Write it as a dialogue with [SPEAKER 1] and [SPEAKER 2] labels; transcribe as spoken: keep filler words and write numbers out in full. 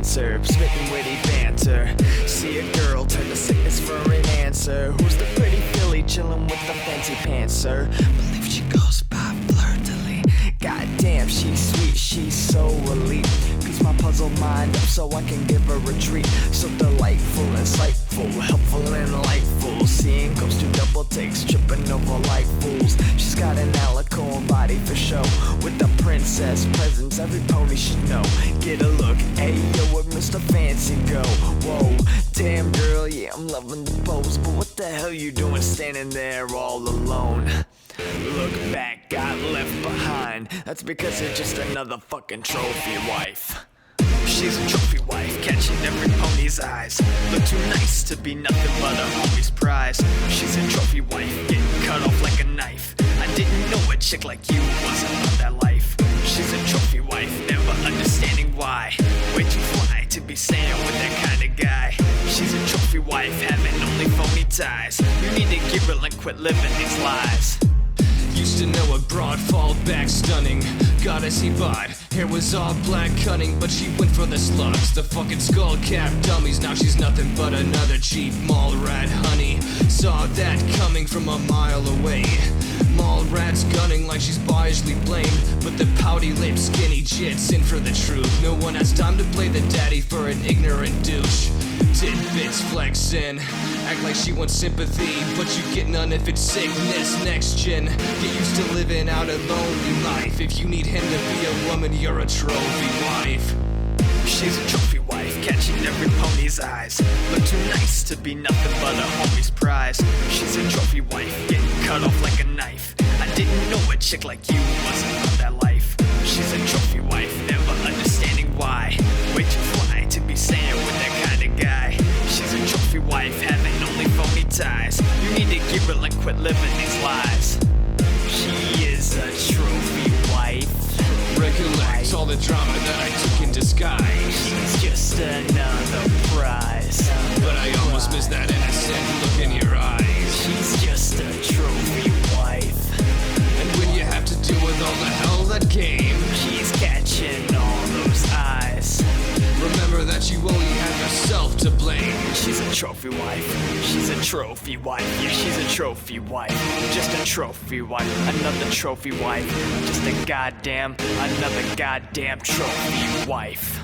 [SPEAKER 1] dancer, spitting witty banter. See a girl, turn to sickness for an answer. Who's the pretty filly chillin' with the fancy pantser? Believe she goes by Fleur-de-Lis. Goddamn, she's sweet, she's so elite. Piece my puzzle mind up so I can give her a treat. So delightful, insightful, helpful and delightful. Seeing ghosts do double takes, tripping over like fools. She's got an alicorn body for show, with the princess presence every pony should know. Get a look, ayo, where Mister Fancy go? Whoa, damn girl, yeah, I'm loving the pose. But what the hell you doing standing there all alone? Look back, got left behind. That's because you're just another fucking trophy wife. She's a trophy wife, catching every pony's eyes. Look too nice to be nothing but a homie's prize. She's a trophy wife, getting cut off like a knife. I didn't know a chick like you wasn't about that life. She's a trophy wife, never understanding why. Way too fly to be staying with that kind of guy. She's a trophy wife, having only phony ties. You need to give her and quit living these lies.
[SPEAKER 2] Used to know a broad, fall back stunning goddess he bought. Hair was all black cunning, but she went for the slugs. The fucking skull cap dummies, now she's nothing but another cheap mall rat, honey. Saw that coming from a mile away. Mall rats gunning like she's biasly blamed, but the pouty lips skinny jits in for the truth. No one has time to play the daddy for an ignorant douche. Tidbits flexin', act like she wants sympathy, but you get none if it's sickness. Next gen, get used to living out a lonely life. If you need him to be a woman, you're a trophy wife.
[SPEAKER 1] She's a trophy wife, catching every pony's eyes. Look too nice to be nothing but a homie's prize. She's a trophy wife, getting cut off like a knife. I didn't know a chick like you wasn't about that life. She's a trophy wife, never understanding why. Way too fly to be staying with that kind of guy. She's a trophy wife, having only phony ties. You need to give her and quit living these lies. She is a trophy wife.
[SPEAKER 2] Recollect all the drama that I took in disguise.
[SPEAKER 1] She's just another prize.
[SPEAKER 2] But I almost missed that innocent look in your eyes.
[SPEAKER 1] She's just a trophy wife.
[SPEAKER 2] And when you have to deal with all the hell that came,
[SPEAKER 1] she's catching all those eyes.
[SPEAKER 2] Remember that you only have yourself to blame.
[SPEAKER 1] She's a trophy wife. She's a trophy wife. Yeah, she's a trophy wife. Just a trophy wife. Another trophy wife. Just a goddamn, another goddamn trophy wife.